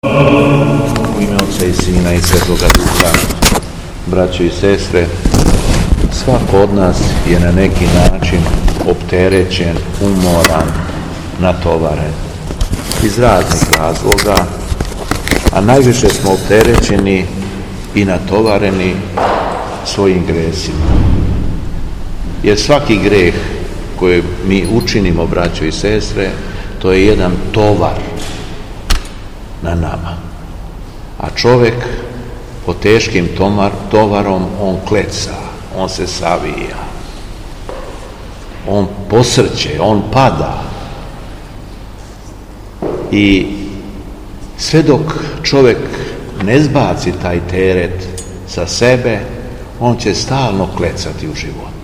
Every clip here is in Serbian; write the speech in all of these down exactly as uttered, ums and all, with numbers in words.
U ime Otca i Sina i Svetoga Duha, braćo i sestre, svako od nas je na neki način opterećen, umoran, natovaren iz raznih razloga, a najviše smo opterećeni i natovareni svojim gresima. Jer svaki greh koji mi učinimo, braćo i sestre, to je jedan tovar na nama. A čovjek pod teškim tomar, tovarom on kleca, on se savija, on posrće, on pada. I sve dok čovjek ne zbaci taj teret sa sebe, on će stalno klecati u životu.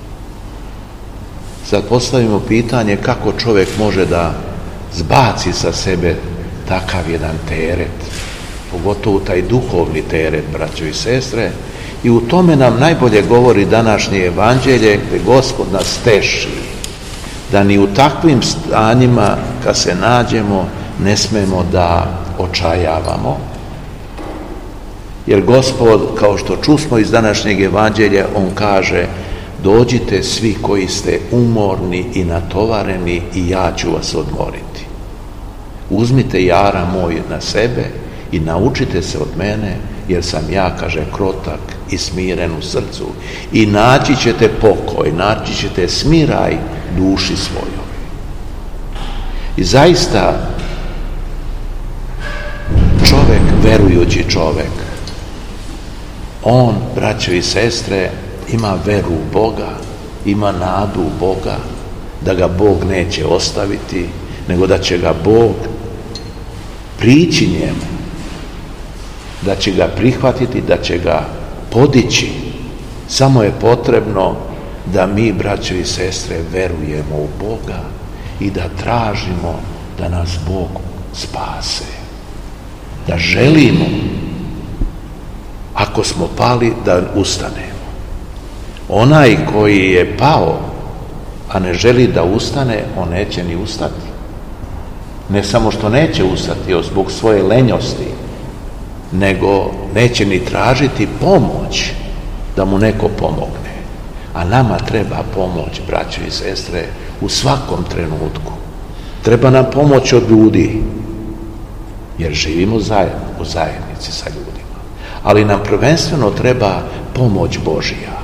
Sad postavimo pitanje kako čovjek može da zbaci sa sebe takav jedan teret, pogotovo taj duhovni teret, braćo i sestre, i u tome nam najbolje govori današnje evanđelje gdje Gospod nas teši da ni u takvim stanjima kad se nađemo ne smemo da očajavamo, jer Gospod, kao što čusmo iz današnjeg evanđelja, on kaže: dođite svi koji ste umorni i natovareni i ja ću vas odmoriti. Uzmite jara moj na sebe i naučite se od mene, jer sam ja, kaže, krotak i smiren u srcu, i naći ćete pokoj, naći ćete smiraj duši svojoj. I zaista čovjek, verujući čovjek, on, braćo i sestre, ima veru u Boga, ima nadu u Boga, da ga Bog neće ostaviti, nego da će ga Bog prići njemu, da će ga prihvatiti, da će ga podići. Samo je potrebno da mi, braćo i sestre, verujemo u Boga i da tražimo da nas Bog spase. Da želimo, ako smo pali, da ustanemo. Onaj koji je pao, a ne želi da ustane, on neće ni ustati. Ne samo što neće ustati zbog svoje lenjosti, nego neće ni tražiti pomoć da mu neko pomogne. A nama treba pomoć, braćo i sestre, u svakom trenutku. Treba nam pomoć od ljudi, jer živimo zajedno, u zajednici sa ljudima. Ali nam prvenstveno treba pomoć Božja.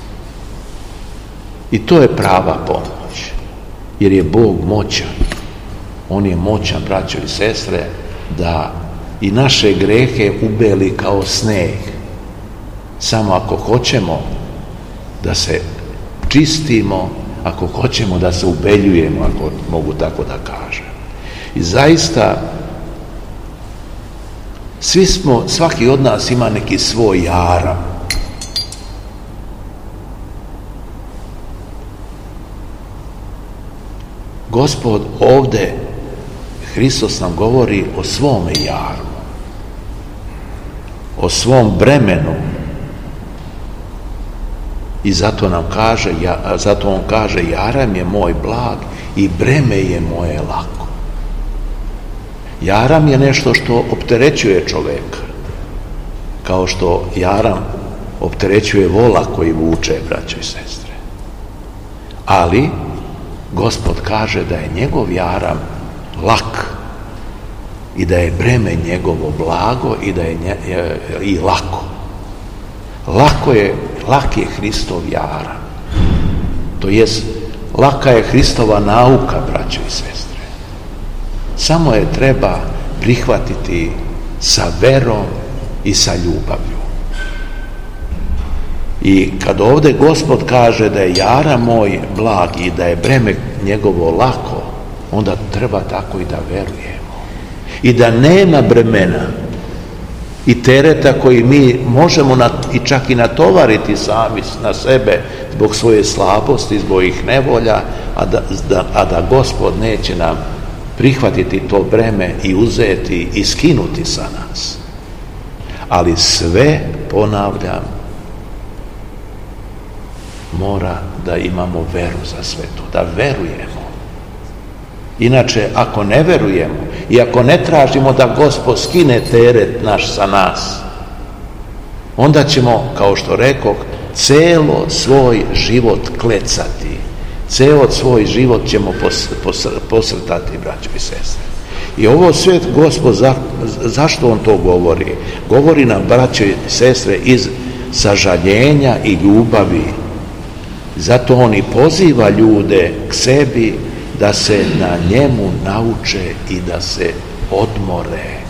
I to je prava pomoć, jer je Bog moćan. On je moćan, braćo i sestre, da i naše grehe ubeli kao sneg. Samo ako hoćemo da se čistimo, ako hoćemo da se ubeljujemo, ako mogu tako da kažem. I zaista svi smo, svaki od nas ima neki svoj jaram. Gospod ovdje, Hristos nam govori o svome jaru, o svom bremenu, i zato nam kaže, ja, zato on kaže: jaram je moj blag i breme je moje lako. Jaram je nešto što opterećuje čovjeka, kao što jaram opterećuje vola koji vuče, braćo i sestre. Ali Gospod kaže da je njegov jaram lak i da je breme njegovo blago i da je nje, i lako. Lako je, lak je Hristov jaram. To jest, laka je Hristova nauka, braćo i sestre. Samo je treba prihvatiti sa verom i sa ljubavlju. I kad ovdje Gospod kaže da je jaram moj blag i da je breme njegovo lako, onda treba tako i da verujemo. I da nema bremena i tereta koji mi možemo na, i čak i natovariti sami na sebe zbog svoje slabosti, zbog ih nevolja, a da, da, a da Gospod neće nam prihvatiti to breme i uzeti i skinuti sa nas. Ali sve, ponavljam, mora da imamo veru za sve to, da verujemo. Inače, ako ne verujemo i ako ne tražimo da Gospod skine teret naš sa nas, onda ćemo, kao što rekoh, celo svoj život klecati. Ceo svoj život ćemo pos, pos, posrtati, braćo i sestre. I ovo sve Gospod, za, zašto on to govori? Govori nam, braćo i sestre, iz sažaljenja i ljubavi. Zato on i poziva ljude k sebi da se na njemu nauče i da se odmore.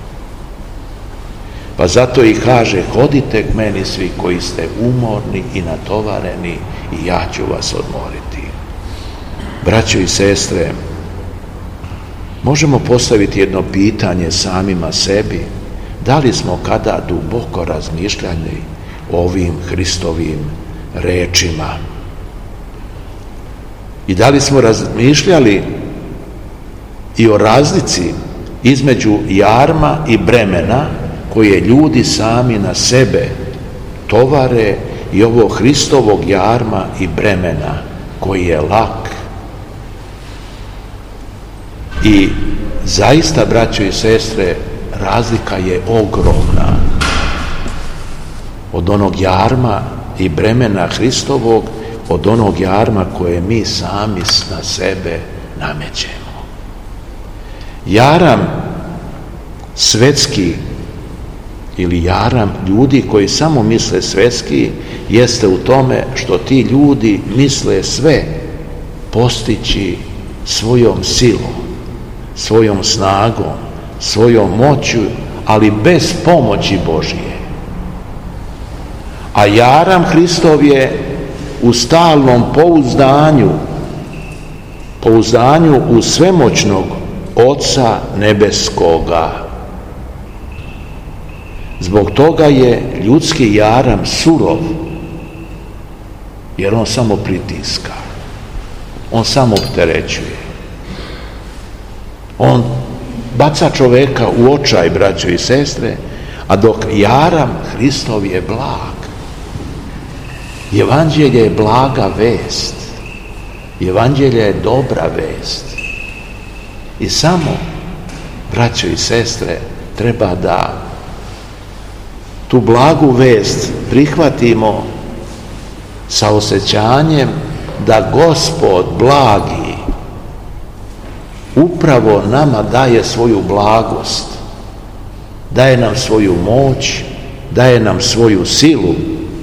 Pa zato i kaže, hodite k meni svi koji ste umorni i natovareni i ja ću vas odmoriti. Braćo i sestre, možemo postaviti jedno pitanje samima sebi. Da li smo kada duboko razmišljali o ovim Hristovim rečima? I da li smo razmišljali i o razlici između jarma i bremena koje ljudi sami na sebe tovare i ovo Hristovog jarma i bremena koji je lak? I zaista, braćo i sestre, razlika je ogromna od onog jarma i bremena Hristovog, od onog jarma koje mi sami na sebe namećemo. Jaram svetski ili jaram ljudi koji samo misle svetski jeste u tome što ti ljudi misle sve postići svojom silom, svojom snagom, svojom moću, ali bez pomoći Božije. A jaram Hristov je u stalnom pouzdanju, pouzdanju u svemoćnog Oca nebeskoga. Zbog toga je ljudski jaram surov, jer on samo pritiska, on samo opterećuje. On baca čoveka u očaj, braćo i sestre, a dok jaram Hristov je blag. Evanđelje je blaga vest. Evanđelje je dobra vest. I samo, braćo i sestre, treba da tu blagu vest prihvatimo sa osjećanjem da Gospod blagi upravo nama daje svoju blagost, daje nam svoju moć, daje nam svoju silu.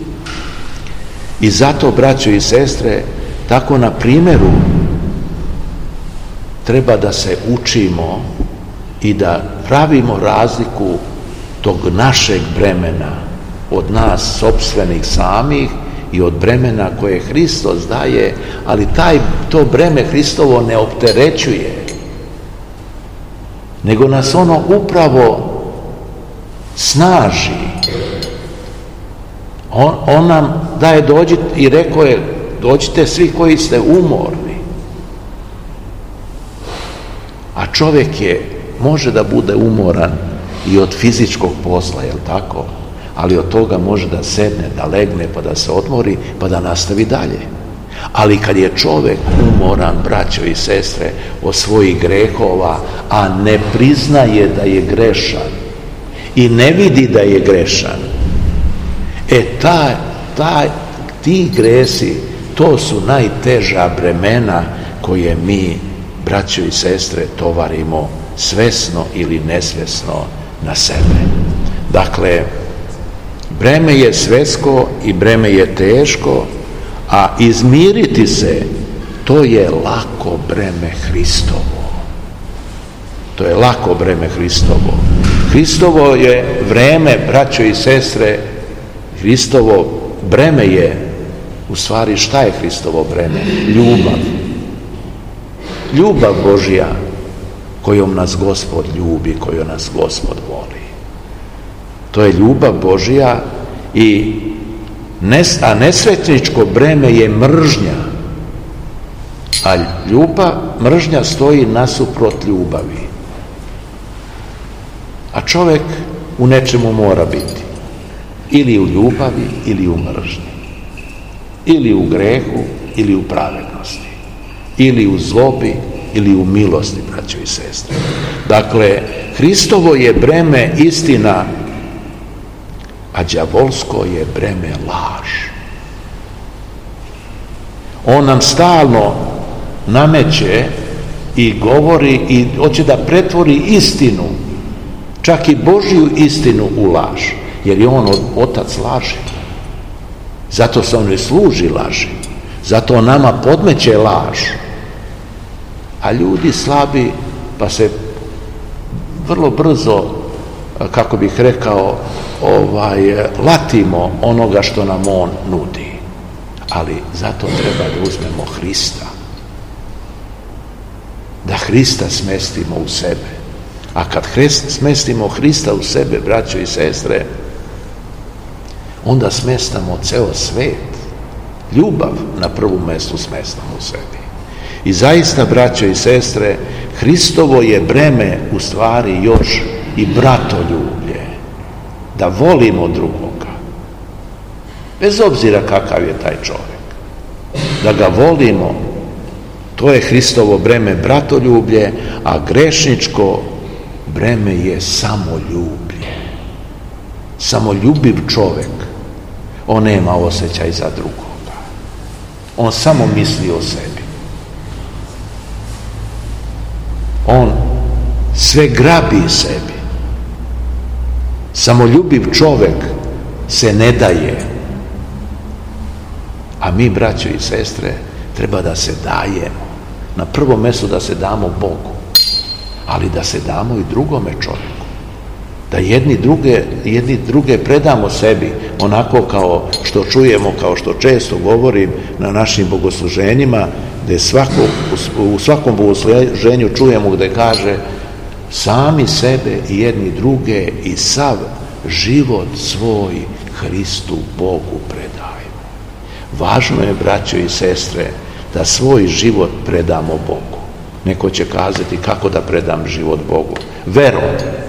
I zato, braćo i sestre, tako na primjeru treba da se učimo i da pravimo razliku tog našeg bremena od nas sopstvenih samih i od bremena koje Hristos daje, ali taj, to breme Hristovo ne opterećuje, nego nas ono upravo snaži. On, on nam daje dođite, i rekao je, dođite svi koji ste umorni. A čovjek je, može da bude umoran i od fizičkog posla, jel tako? Ali od toga može da sedne, da legne, pa da se odmori, pa da nastavi dalje. Ali kad je čovjek umoran, braćo i sestre, od svojih grehova, a ne priznaje da je grešan i ne vidi da je grešan, e taj, taj, ti gresi, to su najteža bremena koje mi, braćo i sestre, tovarimo svesno ili nesvesno na sebe. Dakle, breme je svetsko i breme je teško, a izmiriti se, to je lako breme Hristovo. To je lako breme Hristovo. Hristovo je vreme, braćo i sestre, Hristovo breme je, u stvari šta je Hristovo breme? Ljubav. Ljubav Božja kojom nas Gospod ljubi, kojom nas Gospod voli. To je ljubav Božja i nes, a nesvetničko breme je mržnja. A ljubav, mržnja stoji nasuprot ljubavi. A čovjek u nečemu mora biti. Ili u ljubavi, ili u mržnji. Ili u grehu, ili u pravednosti. Ili u zlobi, ili u milosti, braćo i sestre. Dakle, Hristovo je breme istina, a đavolsko je breme laž. On nam stalno nameće i govori i hoće da pretvori istinu, čak i Božju istinu, u laž, jer je on otac laži. Zato se on i služi laži, zato on nama podmeće laž. A ljudi slabi, pa se vrlo brzo, kako bih rekao, ovaj, latimo onoga što nam on nudi. Ali zato treba da uzmemo Hrista, da Hrista smestimo u sebe. A kad Hrist, smestimo Hrista u sebe, braćo i sestre, onda smestamo ceo svet. Ljubav na prvom mjestu smestamo u sebi. I zaista, braćo i sestre, Hristovo je breme u stvari još i bratoljublje, da volimo drugoga, bez obzira kakav je taj čovjek, da ga volimo. To je Hristovo breme, bratoljublje, a grešničko breme je samoljublje. Samoljubiv čovjek, on nema osjećaj za drugoga, on samo misli o sebi. On sve grabi sebi. Samoljubiv čovjek se ne daje. A mi, braćo i sestre, treba da se dajemo. Na prvom mjestu da se damo Bogu, ali da se damo i drugome čovjeku. Da jedni druge, jedni druge predamo sebi, onako kao što čujemo, kao što često govorim na našim bogosluženjima, gdje svako, u svakom bogosluženju čujemo gdje kaže: sami sebe i jedni druge i sav život svoj Hristu Bogu predajemo. Važno je, braćo i sestre, da svoj život predamo Bogu. Neko će kazati: kako da predam život Bogu? Verom.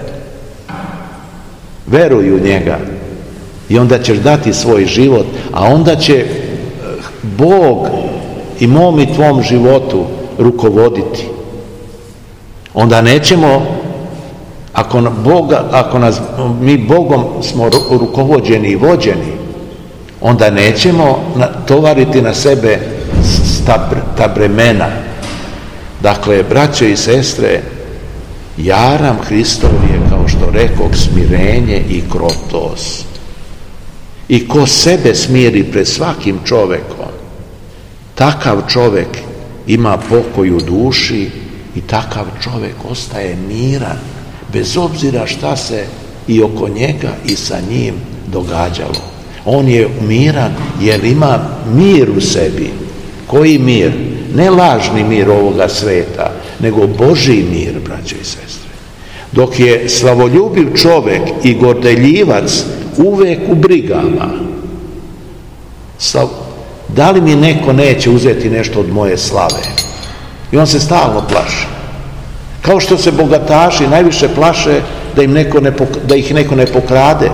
Veruj u njega i onda ćeš dati svoj život, a onda će Bog i mom i tvom životu rukovoditi. Onda nećemo, ako, Boga, ako nas, mi Bogom smo rukovođeni i vođeni, onda nećemo tovariti na sebe ta, ta bremena. Dakle, braćo i sestre, jaram Hristov je, kao što rekog, smirenje i krotost. I ko sebe smiri pred svakim čovekom, takav čovjek ima pokoj u duši i takav čovjek ostaje miran, bez obzira šta se i oko njega i sa njim događalo. On je miran jer ima mir u sebi. Koji mir? Ne lažni mir ovoga sveta, nego Božji mir, braćo i sestre. Dok je slavoljubiv čovjek i gordeljivac uvek u brigama. Slav... Da li mi neko neće uzeti nešto od moje slave? I on se stalno plaši. Kao što se bogataši najviše plaše da, im neko ne pok... da ih neko ne pokrade.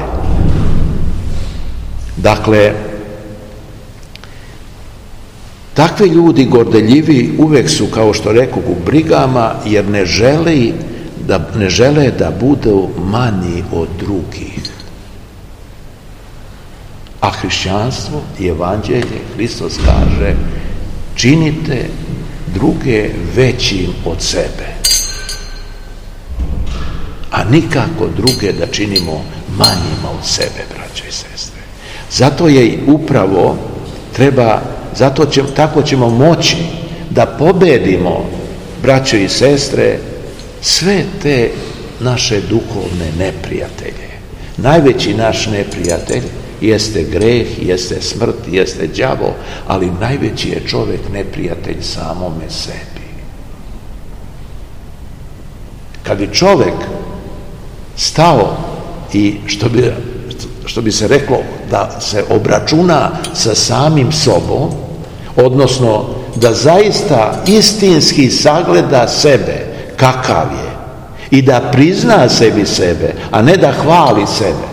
Dakle, takvi ljudi gordeljivi uvek su, kao što rekao, u brigama, jer ne žele da, ne žele da budu manji od drugih. A hrišćanstvo i evanđelje, Hristos kaže: činite druge većim od sebe, a nikako druge da činimo manjima od sebe, braćo i sestre. Zato je upravo treba, zato će, tako ćemo moći da pobedimo, braćo i sestre, sve te naše duhovne neprijatelje. Najveći naš neprijatelj jeste greh, jeste smrt, jeste đavo, ali najveći je čovjek neprijatelj samome sebi. Kad bi čovjek stao i, što bi, što bi se reklo, da se obračuna sa samim sobom, odnosno da zaista istinski sagleda sebe kakav je i da prizna sebi sebe, a ne da hvali sebe,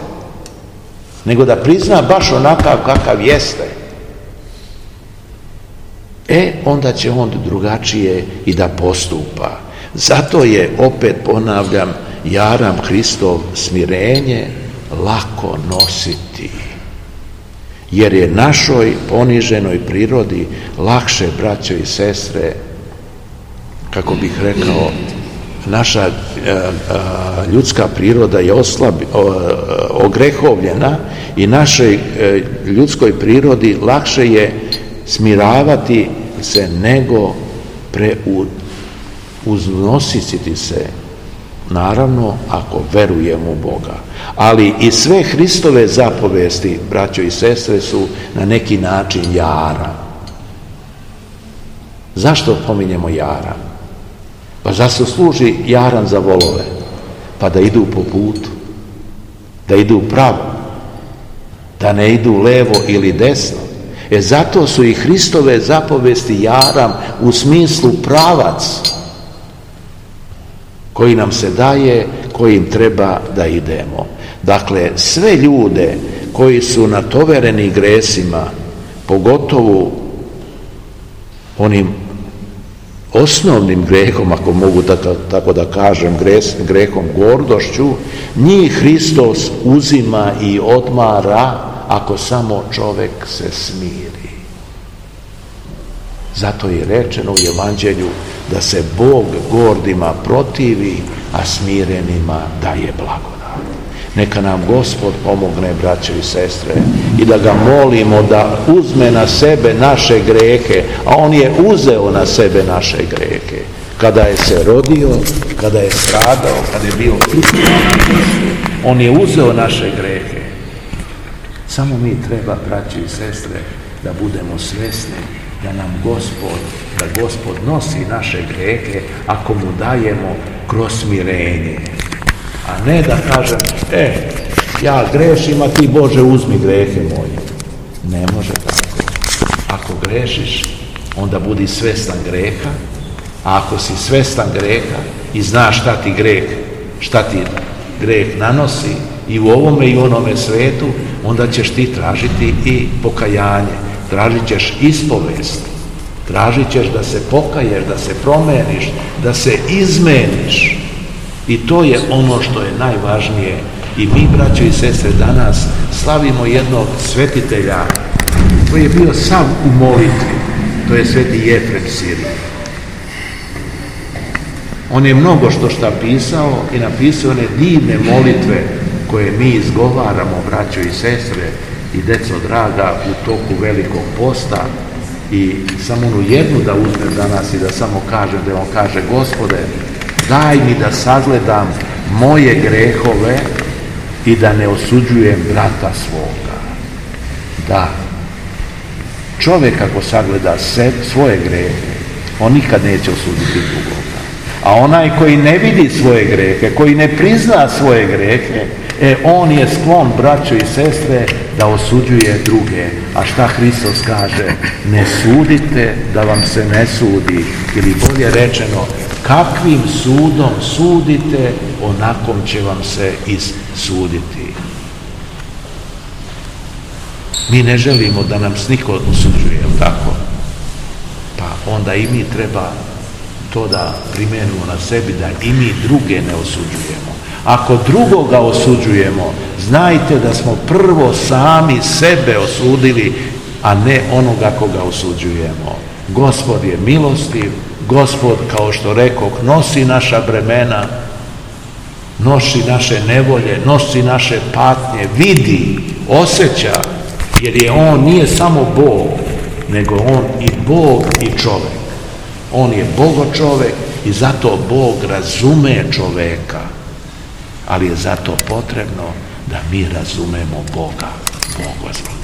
nego da prizna baš onakav kakav jeste. e onda će on drugačije i da postupa. Zato je, opet ponavljam, jaram Hristov smirenje lako nositi. Jer je našoj poniženoj prirodi lakše, braćo i sestre, kako bih rekao, naša a, a, ljudska priroda je oslab, o, ogrehovljena i našoj a, ljudskoj prirodi lakše je smiravati se nego pre, uznositi se, naravno ako verujemo u Boga. Ali i sve Hristove zapovesti, braćo i sestre, su na neki način jara. Zašto pominjemo jara? Pa zašto služi jaran za volove? Pa da idu po putu, da idu pravo, da ne idu levo ili desno. E zato su i Hristove zapovesti jaram u smislu pravac koji nam se daje, kojim treba da idemo. Dakle, sve ljude koji su natovereni gresima, pogotovo onim osnovnim grehom, ako mogu tako, tako da kažem, gres, grehom gordošću, njih Hristos uzima i odmara ako samo čovjek se smiri. Zato je rečeno u Evanđelju da se Bog gordima protivi, a smirenima daje blagodat. Neka nam Gospod pomogne, braćo i sestre, i da ga molimo da uzme na sebe naše grehe, a on je uzeo na sebe naše grehe. Kada je se rodio, kada je stradao, kada je bio on je uzeo naše grehe. Samo mi treba, braćo i sestre, da budemo svjesni da nam Gospod, da Gospod nosi naše grehe ako mu dajemo kroz smirenje. A ne da kažem, e, ja grešim, a ti Bože uzmi grehe moje. Ne može tako. Ako grešiš, onda budi svestan greha, a ako si svestan greha i znaš šta ti greh, šta ti greh nanosi i u ovome i u onome svetu, onda ćeš ti tražiti i pokajanje. Tražit ćeš ispovest, tražit ćeš da se pokaješ, da se promeniš, da se izmeniš. I to je ono što je najvažnije. I mi, braćo i sestre, danas slavimo jednog svetitelja koji je bio sam u molitvi. To je sveti Jefrem Sirij. On je mnogo što šta pisao i napisao one divne molitve koje mi izgovaramo, braćo i sestre i deco draga, u toku velikog posta. I samo onu jednu da uzmem danas i da samo kažem, da on kaže: Gospode, daj mi da sagledam moje grehove i da ne osuđujem brata svoga. Da, čovjek ako sagleda se, svoje grehe, on nikad neće osuditi drugoga. A onaj koji ne vidi svoje grehe, koji ne prizna svoje grehe, e, on je sklon, braćo i sestre, da osuđuje druge. A šta Hristos kaže? Ne sudite da vam se ne sudi. Ili bolje rečeno, kakvim sudom sudite, onakom će vam se isuditi. Mi ne želimo da nam niko osuđuje, tako? Pa onda i mi treba to da primenimo na sebi, da i mi druge ne osuđujemo. Ako drugoga osuđujemo, znajte da smo prvo sami sebe osudili, a ne onoga koga osuđujemo. Gospod je milostiv, Gospod, kao što rekoh, nosi naša bremena, nosi naše nevolje, nosi naše patnje, vidi, osjeća, jer je on nije samo Bog, nego on i Bog i čovjek. On je Bogo čovjek i zato Bog razume čovjeka, ali je zato potrebno da mi razumemo Boga. Bog vas